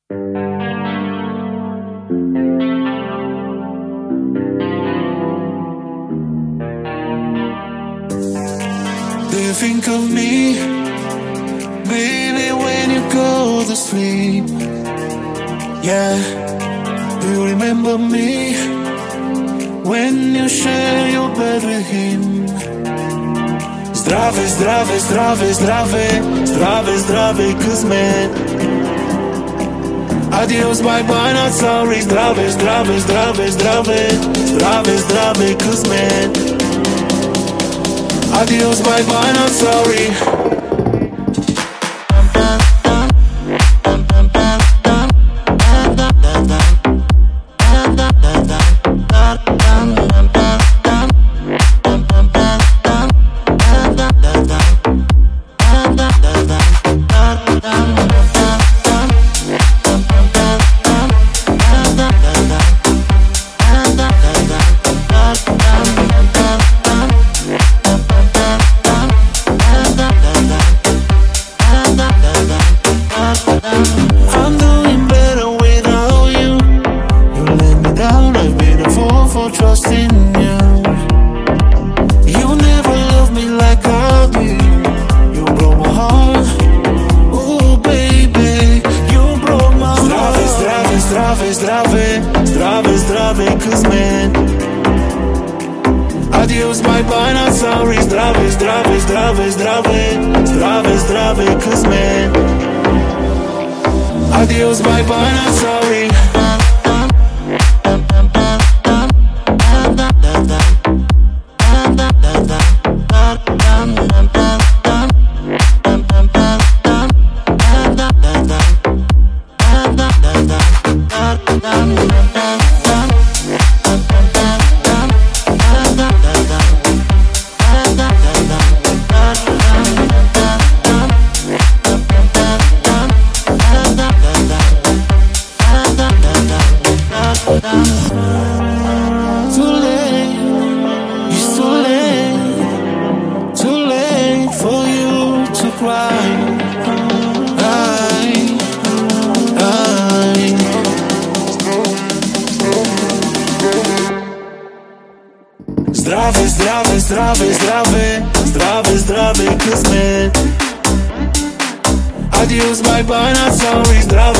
Do you think of me, baby, when you go to sleep? Yeah. Do you remember me when you share your bed with him? Zdrave, zdrave, zdrave, zdrave, zdrave, zdrave, 'cause man. Adios, bye bye, not sorry. Zdrave, zdrave, zdrave, zdrave, zdrave, zdrave, 'cause man. Adios, bye bye, not sorry. I'm doing better without you. You let me down, I've been a fool for trusting you. You never loved me like I do. You broke my heart. Ooh baby, you broke my heart. Zdrave, zdrave, zdrave, zdrave, zdrave, 'cause man. Adios, bye bye, not sorry. Zdrave, zdrave, zdrave, zdrave, zdrave, zdrave, 'cause man. Adios, bye bye, not sorry. Too late, it's too late for you to cry. Zdrave, zdrave, zdrave, zdrave, zdrave, zdrave, 'cause man. Adios, bye bye, not sorry. Zdrave,